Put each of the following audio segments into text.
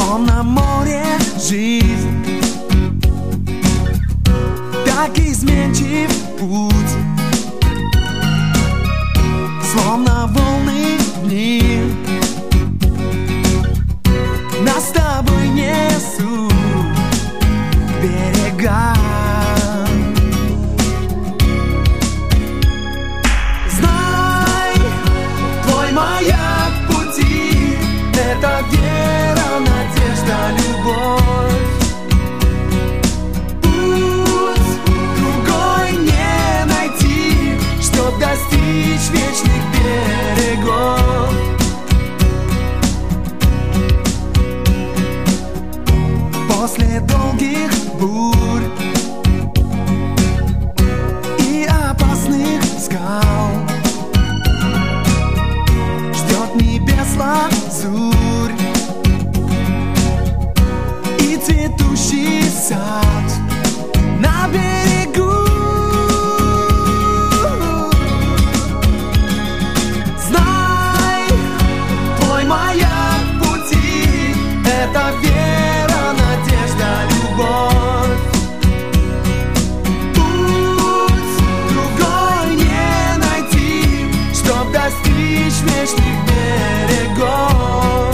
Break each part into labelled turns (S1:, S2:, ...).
S1: Словно море жизнь, так изменчив путь, словно волны дни нас с тобой несут к берегам. Знай, твой маяк пути — это вера, надежда, любовь. Путь другой не найти, чтоб достичь вечных берегов. После долгих бурь и опасных скал ждет небес лазурь и цветущий сад на берегу. Знай, твой маяк пути — это вера, надежда, любовь. Путь другой не найти, чтоб достичь вечных берегов.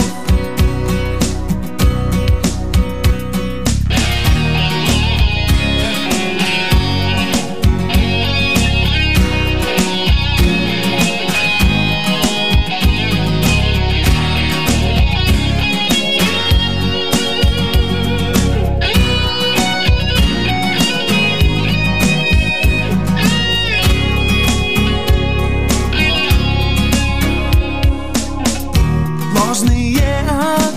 S1: Ложные